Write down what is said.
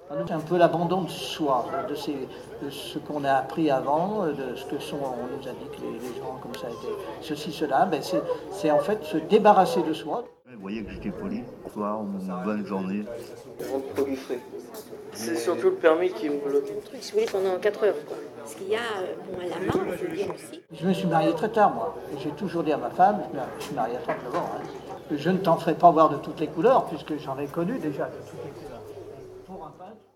C'est un peu l'abandon de soi, de ce qu'on a appris avant, de ce que sont, on nous a dit que les gens comme ça étaient ceci, cela. Ben c'est en fait se débarrasser de soi. Vous voyez que j'étais poli. Bonsoir, bonne journée. Vente produits frais. C'est surtout le permis qui me bloque. Si vous voulez, pendant 4 heures, quoi. Parce qu'il y a, bon, à la main, on peut dire aussi. Je me suis marié très tard, moi. Et j'ai toujours dit à ma femme, je suis marié à 39 ans, je ne t'en ferai pas voir de toutes les couleurs, puisque j'en ai connu déjà de toutes les couleurs. Pour un peintre,